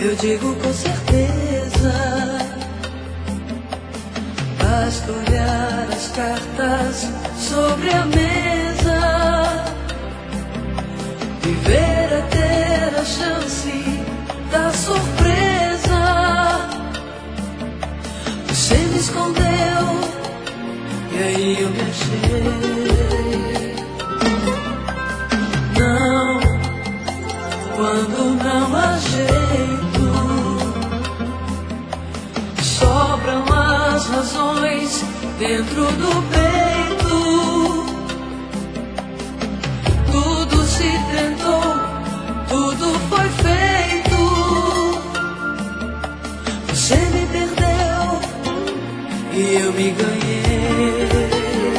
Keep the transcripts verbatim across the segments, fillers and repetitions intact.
Eu digo com certeza, basta olhar as cartas sobre a mesa, viver a ter a chance da surpresa. Você me escondeu e aí eu me achei. Não, quando não há jeito, sobram as razões dentro do peito. Tudo se tentou, tudo foi feito. Você me perdeu e eu me ganhei.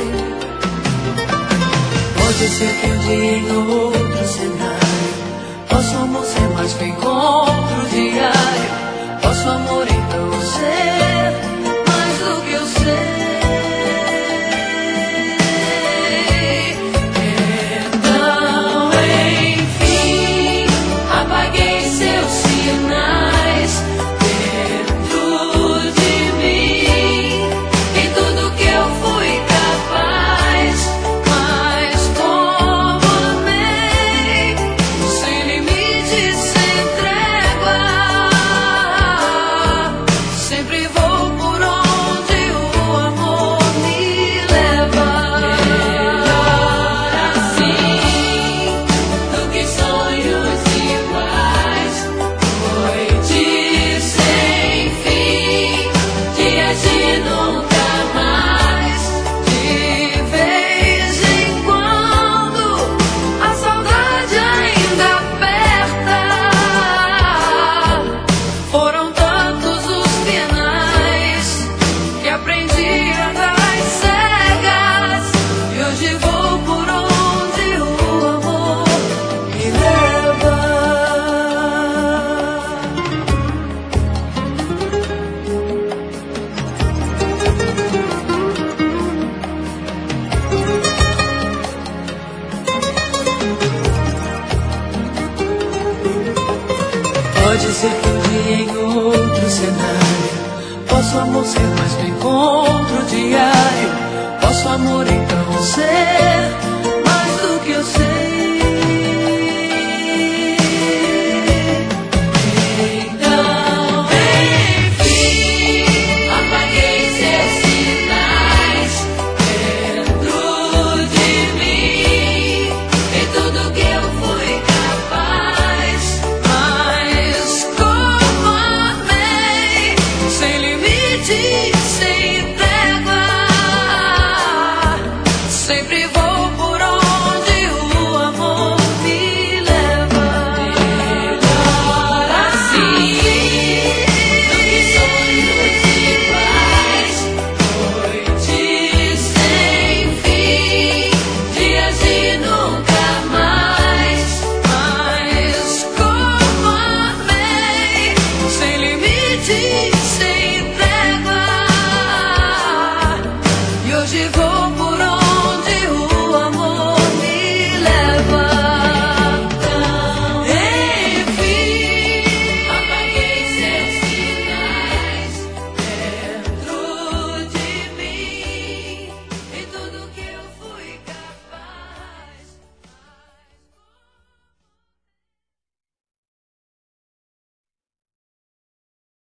Pode ser que um dia em outro cenário nosso amor ser mais que um encontro diário. Nosso amor então ser mais do que eu sei. Então, enfim, apaguei seus sinais dentro de mim, em tudo que eu fui capaz. Mas como amei, sem limites, sem trégua, sempre vou por onde o amor me leva. Melhor assim do que sonhos iguais, noites sem fim, dias de nunca mais. De vez em quando a saudade ainda aperta. Foram tantos os finais que aprendi a dar às cegas, e hoje vou por onde o amor me leva. Pode ser que um dia em outro cenário nosso amor ser mais que um encontro diário. Nosso amor então ser mais do que eu sei.